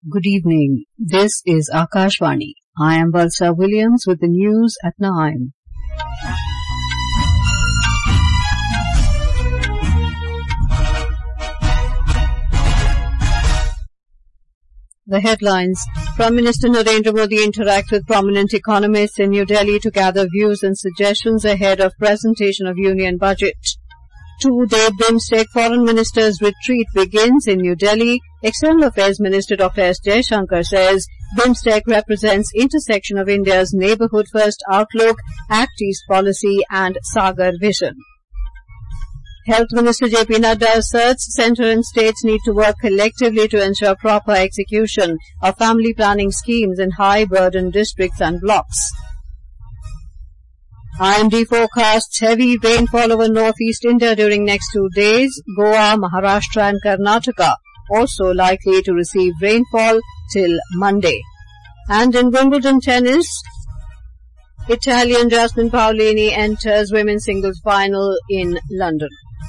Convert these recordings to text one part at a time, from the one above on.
Good evening. This is Akashvani. I am Valsa Williams with the news at 9. The headlines. Prime Minister Narendra Modi interacts with prominent economists in New Delhi to gather views and suggestions ahead of presentation of Union Budget. Two-day BIMSTEC Foreign Ministers Retreat begins in New Delhi. External Affairs Minister Dr. S. Jaishankar says BIMSTEC represents intersection of India's neighbourhood-first outlook, Act East policy and Sagar vision. Health Minister J.P. Nadda asserts centre and states need to work collectively to ensure proper execution of family planning schemes in high-burden districts and blocks. IMD forecasts heavy rainfall over northeast India during next 2 days. Goa, Maharashtra and Karnataka also likely to receive rainfall till Monday. And in Wimbledon tennis, Italian Jasmine Paolini enters women's singles final in London.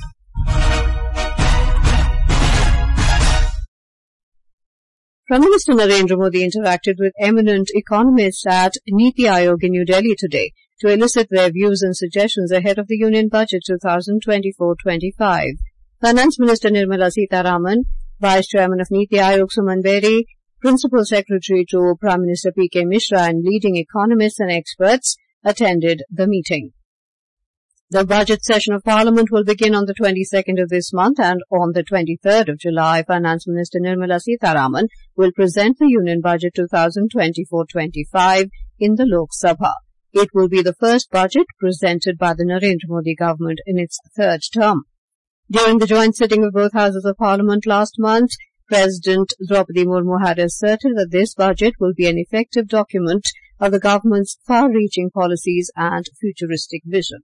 Prime Minister Narendra Modi interacted with eminent economists at Niti Aayog in New Delhi today to elicit their views and suggestions ahead of the Union Budget 2024-25. Finance Minister Nirmala Sitharaman, Vice Chairman of Niti Aayog Suman Beri, Principal Secretary to Prime Minister P.K. Mishra and leading economists and experts attended the meeting. The budget session of Parliament will begin on the 22nd of this month, and on the 23rd of July, Finance Minister Nirmala Sitharaman will present the Union Budget 2024-25 in the Lok Sabha. It will be the first budget presented by the Narendra Modi government in its third term. During the joint sitting of both houses of Parliament last month, President Draupadi Murmu had asserted that this budget will be an effective document of the government's far-reaching policies and futuristic vision.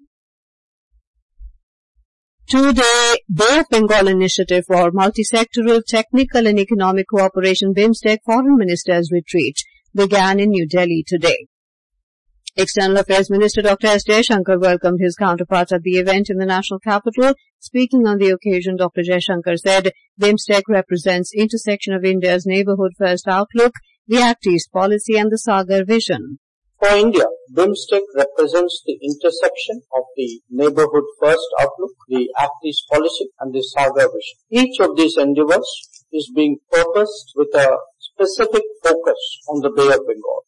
Two-day Bay of Bengal Initiative for Multisectoral Technical and Economic Cooperation BIMSTEC Foreign Ministers Retreat began in New Delhi today. External Affairs Minister Dr. S. Jaishankar welcomed his counterparts at the event in the national capital. Speaking on the occasion, Dr. Jaishankar said BIMSTEC represents intersection of India's neighbourhood-first outlook, the Act East policy and the Sagar vision. For India, BIMSTEC represents the intersection of the neighbourhood-first outlook, the Act East policy and the Sagar vision. Each of these endeavours is being purposed with a specific focus on the Bay of Bengal.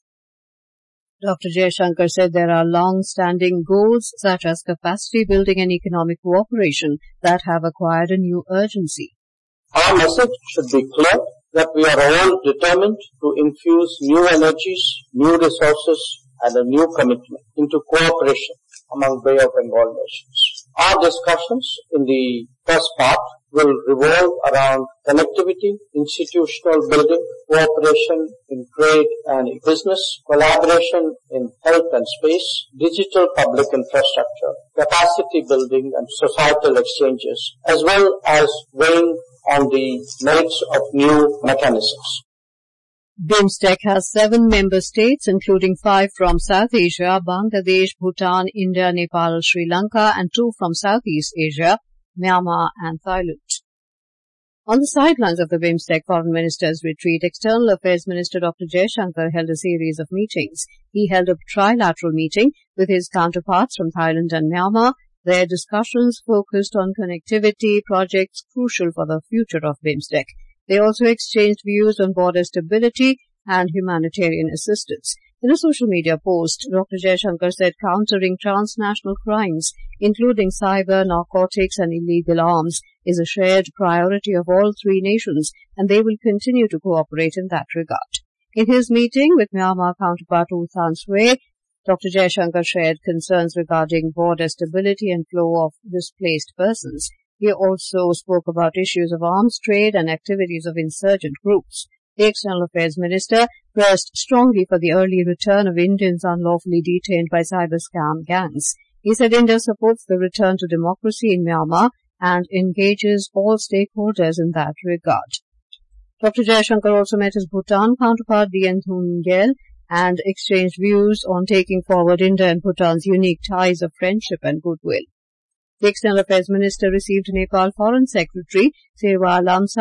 Dr. Jaishankar said there are long-standing goals such as capacity building and economic cooperation that have acquired a new urgency. Our message should be clear that we are all determined to infuse new energies, new resources and a new commitment into cooperation among Bay of Bengal nations. Our discussions in the first part will revolve around connectivity, institutional building, cooperation in trade and business, collaboration in health and space, digital public infrastructure, capacity building and societal exchanges, as well as weighing on the merits of new mechanisms. BIMSTEC has 7 member states, including 5 from South Asia, Bangladesh, Bhutan, India, Nepal, Sri Lanka, and 2 from Southeast Asia, Myanmar and Thailand. On the sidelines of the BIMSTEC Foreign Ministers Retreat, External Affairs Minister Dr. Jaishankar held a series of meetings. He held a trilateral meeting with his counterparts from Thailand and Myanmar. Their discussions focused on connectivity projects crucial for the future of BIMSTEC. They also exchanged views on border stability and humanitarian assistance. In a social media post, Dr. Jaishankar said countering transnational crimes, including cyber, narcotics and illegal arms, is a shared priority of all 3 nations, and they will continue to cooperate in that regard. In his meeting with Myanmar counterpart U Than Sway, Dr. Jaishankar shared concerns regarding border stability and flow of displaced persons. He also spoke about issues of arms trade and activities of insurgent groups. The External Affairs Minister pressed strongly for the early return of Indians unlawfully detained by cyber scam gangs. He said India supports the return to democracy in Myanmar and engages all stakeholders in that regard. Dr. Jaishankar also met his Bhutan counterpart Dien Thun Gyel and exchanged views on taking forward India and Bhutan's unique ties of friendship and goodwill. The External Affairs Minister received Nepal Foreign Secretary Serwa Lamsal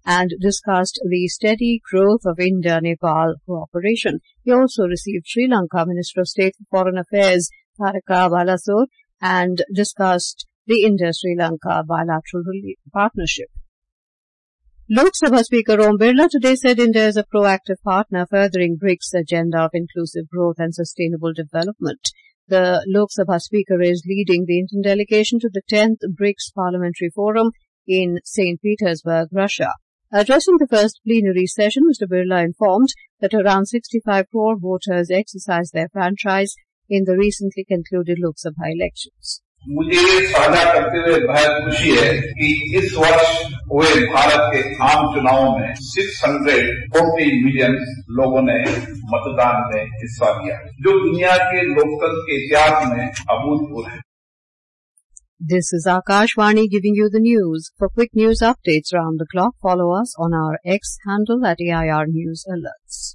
and discussed the steady growth of India-Nepal cooperation. He also received Sri Lanka Minister of State for Foreign Affairs Tharaka Balasore and discussed the India-Sri Lanka bilateral partnership. Lok Sabha Speaker Om Birla today said India is a proactive partner furthering BRICS' agenda of inclusive growth and sustainable development. The Lok Sabha Speaker is leading the Indian delegation to the 10th BRICS Parliamentary Forum in St. Petersburg, Russia. Addressing the first plenary session, Mr. Birla informed that around 65 crore voters exercised their franchise in the recently concluded Lok Sabha elections. मुझे ये साझा करते हुए बहुत खुशी है कि इस वर्ष हुए भारत के आम चुनावों में 640 मिलियन लोगों ने मतदान में हिस्सा लिया, जो दुनिया के लोकतंत्र के इतिहास में अभूतपूर्व है. This is Akashvani giving you the news. For quick news updates round the clock, follow us on our X handle at AIR News Alerts.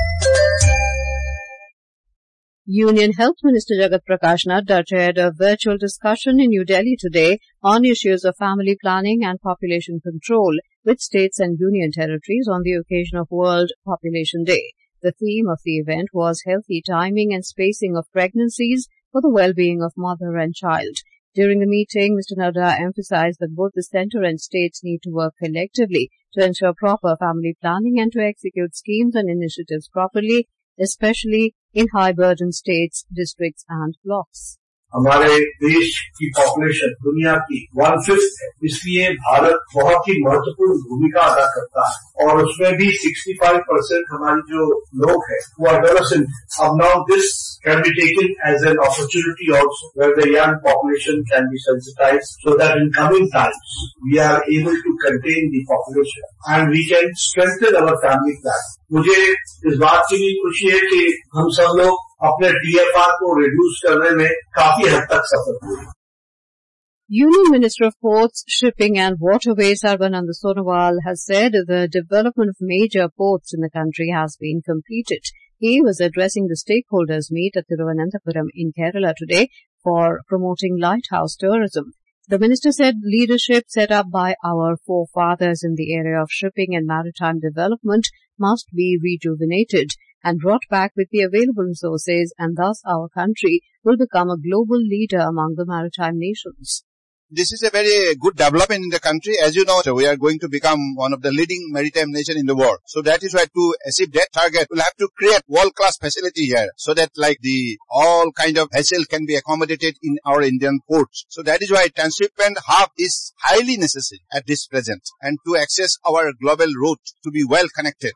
Union Health Minister Jagat Prakash Nadda chaired a virtual discussion in New Delhi today on issues of family planning and population control with states and union territories on the occasion of World Population Day. The theme of the event was healthy timing and spacing of pregnancies for the well-being of mother and child. During the meeting, Mr. Nadda emphasized that both the centre and states need to work collectively to ensure proper family planning and to execute schemes and initiatives properly, especially in high-burden states, districts and blocks. हमारे देश की population दुनिया की 1/5 है, इसलिए भारत बहुत ही महत्वपूर्ण भूमिका अदा करता है और उसमें भी 65% हमारी जो लोग हैं वो एडोलेसेंट. अब now this can be taken as an opportunity also where the young population can be sensitized so that in coming times we are able to contain the population and we can strengthen our family plan. मुझे इस बात की भी खुशी है कि हम सब लोग अपने TFR को रिड्यूस करने में काफी हद तक सफल हुए. Union Minister of Ports, Shipping and Waterways Sarbananda Sonowal has said the development of major ports in the country has been completed. He was addressing the stakeholders meet at Thiruvananthapuram in Kerala today for promoting lighthouse tourism. The minister said leadership set up by our forefathers in the area of shipping and maritime development must be rejuvenated and brought back with the available resources, and thus our country will become a global leader among the maritime nations. This is a very good development in the country. As you know, we are going to become one of the leading maritime nations in the world. So that is why to achieve that target, we'll have to create world-class facility here so that all kind of vessel can be accommodated in our Indian ports. So that is why transshipment hub is highly necessary at this present and to access our global route to be well connected.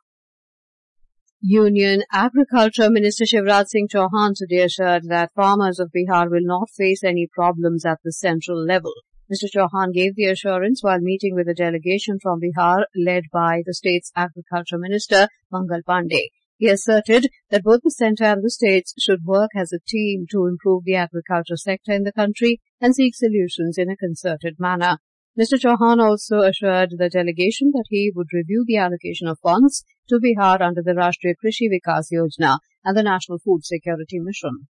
Union Agriculture Minister Shivraj Singh Chauhan today assured that farmers of Bihar will not face any problems at the central level. Mr. Chauhan gave the assurance while meeting with a delegation from Bihar led by the state's Agriculture Minister Mangal Pandey. He asserted that both the centre and the states should work as a team to improve the agriculture sector in the country and seek solutions in a concerted manner. Mr. Chauhan also assured the delegation that he would review the allocation of funds to Bihar under the Rashtriya Krishi Vikas Yojana and the National Food Security Mission.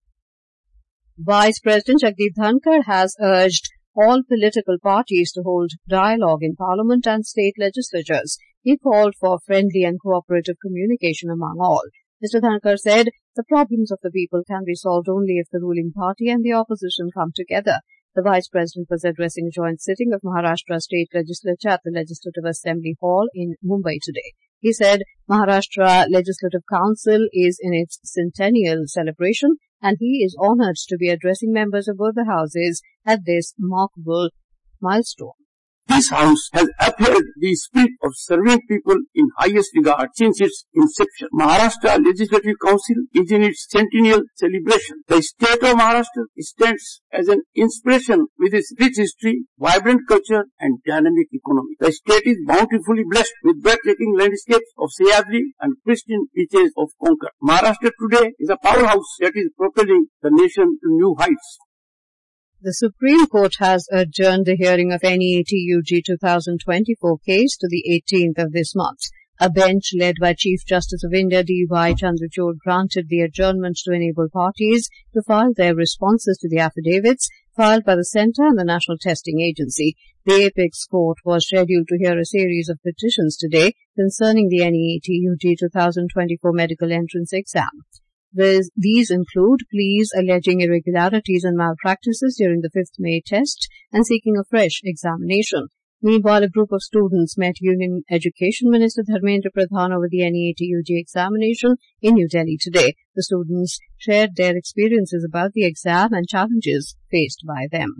Vice President Jagdeep Dhankar has urged all political parties to hold dialogue in Parliament and state legislatures. He called for friendly and cooperative communication among all. Mr. Dhankar said the problems of the people can be solved only if the ruling party and the opposition come together. The Vice President was addressing a joint sitting of Maharashtra State Legislature at the Legislative Assembly Hall in Mumbai today. He said Maharashtra Legislative Council is in its centennial celebration and he is honoured to be addressing members of both the houses at this remarkable milestone. This House has upheld the spirit of serving people in highest regard since its inception. Maharashtra Legislative Council is in its centennial celebration. The state of Maharashtra stands as an inspiration with its rich history, vibrant culture and dynamic economy. The state is bountifully blessed with breathtaking landscapes of Sahyadri and pristine beaches of Konkan. Maharashtra today is a powerhouse that is propelling the nation to new heights. The Supreme Court has adjourned the hearing of NEA TUG 2024 case to the 18th of this month. A bench led by Chief Justice of India D.Y. Chandrachud granted the adjournment to enable parties to file their responses to the affidavits filed by the Centre and the National Testing Agency. The Apex Court was scheduled to hear a series of petitions today concerning the NEET-UG 2024 medical entrance exam. These include pleas alleging irregularities and malpractices during the 5th May test and seeking a fresh examination. Meanwhile, a group of students met Union Education Minister Dharmendra Pradhan over the NEET-UG examination in New Delhi today. The students shared their experiences about the exam and challenges faced by them.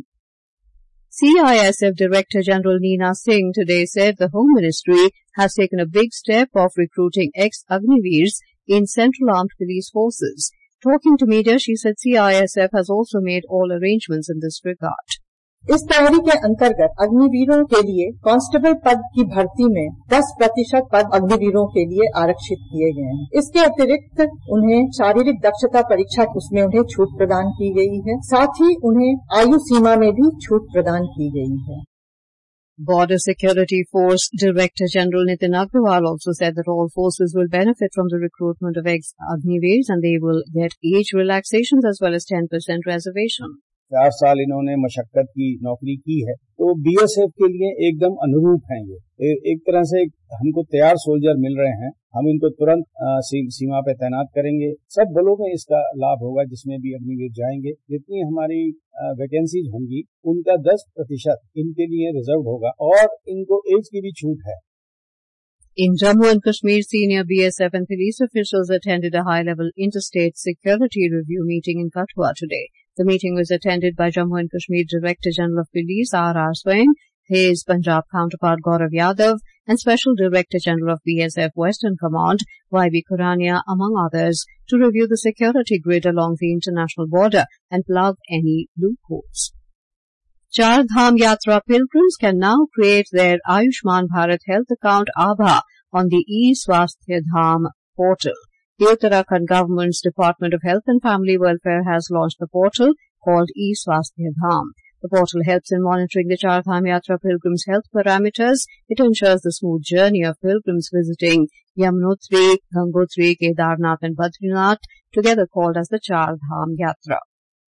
CISF Director General Neena Singh today said the Home Ministry has taken a big step of recruiting ex-Agniveers in Central Armed Police Forces. Talking to media, she said CISF has also made all arrangements in this regard. इस तैयारी के अंतर्गत अग्निवीरों के लिए constable पद की भर्ती में 10% पद अग्निवीरों के लिए आरक्षित किए गए हैं। इसके अतिरिक्त उन्हें शारीरिक दक्षता परीक्षा उसमें उन्हें छूट प्रदान की गई है। साथ ही उन्हें आयु सीमा में भी छूट प्रदान की गई है। Border Security Force Director General Nitin Agrawal also said that all forces will benefit from the recruitment of ex-Agniveers and they will get age relaxations as well as 10% reservation. 4 साल इन्होंने मशक्कत की नौकरी की है, तो बीएसएफ के लिए एकदम अनुरूप हैं। ये एक तरह से हमको तैयार सोल्जर मिल रहे हैं, हम इनको तुरंत सीमा पे तैनात करेंगे। सब बलों में इसका लाभ होगा जिसमें भी अग्निवीर जाएंगे। जितनी हमारी वैकेंसीज होंगी उनका 10% इनके लिए रिजर्व होगा और इनको एज की भी छूट है। In Jammu and Kashmir, senior BSF and police officials attended a high-level interstate security review meeting in Kathua today. The meeting was attended by Jammu and Kashmir Director General of Police R.R. Swain, his Punjab counterpart Gaurav Yadav, and Special Director General of BSF Western Command Y.B. Kurania, among others, to review the security grid along the international border and plug any loopholes. Char Dham Yatra pilgrims can now create their Ayushman Bharat health account Abha on the eSwasthya Dham portal. The Uttarakhand government's Department of Health and Family Welfare has launched the portal called eSwasthya Dham. The portal helps in monitoring the Char Dham Yatra pilgrims' health parameters. It ensures the smooth journey of pilgrims visiting Yamunotri, Gangotri, Kedarnath and Badrinath, together called as the Char Dham Yatra.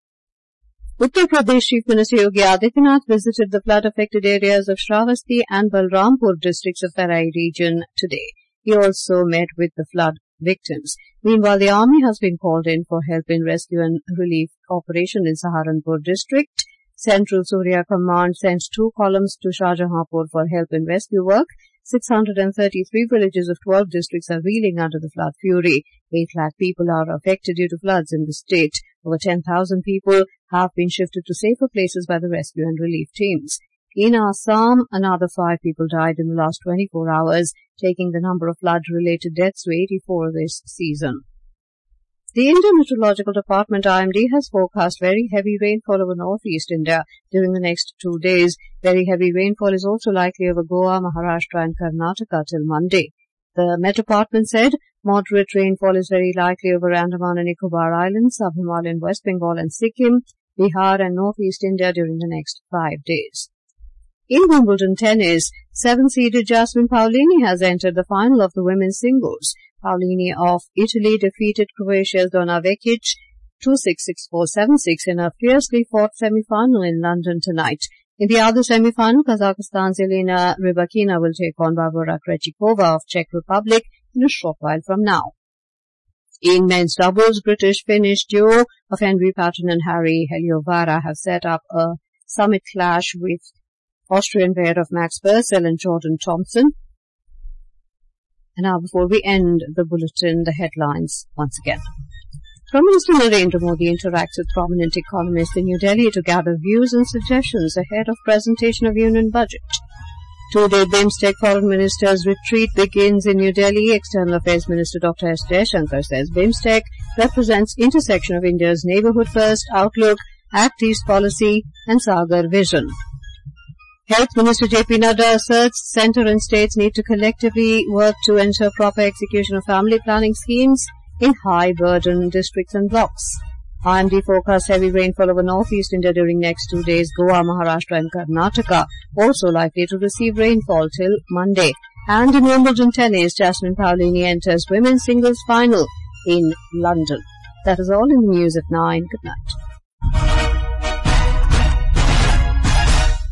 Uttar Pradesh Chief Minister Yogi Adityanath visited the flood-affected areas of Shravasti and Balrampur districts of Tarai region today. He also met with the flood victims. Meanwhile, the army has been called in for help in rescue and relief operation in Saharanpur district. Central Surya Command sent 2 columns to Shahjahanpur for help in rescue work. 633 villages of 12 districts are reeling under the flood fury. 8 lakh people are affected due to floods in the state. Over 10,000 people have been shifted to safer places by the rescue and relief teams. In Assam, another 5 people died in the last 24 hours, taking the number of flood-related deaths to 84 this season. The Indian Meteorological Department IMD has forecast very heavy rainfall over northeast India during the next 2 days. Very heavy rainfall is also likely over Goa, Maharashtra and Karnataka till Monday. The Met Department said moderate rainfall is very likely over Andaman and Nicobar Islands, Sub-Himalayan West Bengal and Sikkim, Bihar and northeast India during the next 5 days. In Wimbledon tennis, 7-seeded Jasmine Paolini has entered the final of the women's singles. Paolini of Italy defeated Croatia's Donna Vekic 2-6, 6-4, 7-6 in a fiercely fought semi-final in London tonight. In the other semi-final, Kazakhstan's Elena Rybakina will take on Barbara Krejcikova of Czech Republic in a short while from now. In men's doubles, British-Finnish duo of Henry Patton and Harry Heliovara have set up a summit clash with Austrian pair of Max Purcell and Jordan Thompson. And now, before we end the bulletin, the headlines once again. Prime Minister Narendra Modi interacts with prominent economists in New Delhi to gather views and suggestions ahead of presentation of Union Budget. 2-day BIMSTEC Foreign Ministers retreat begins in New Delhi. External Affairs Minister Dr. S. Jaishankar says BIMSTEC represents intersection of India's neighbourhood first outlook, Act East policy and Sagar vision. Health Minister J.P. Nadda asserts centre and states need to collectively work to ensure proper execution of family planning schemes in high-burden districts and blocks. IMD forecasts heavy rainfall over northeast India during next 2 days. Goa, Maharashtra and Karnataka also likely to receive rainfall till Monday. And in Wimbledon tennis, Jasmine Paolini enters women's singles final in London. That is all in the news at 9. Good night.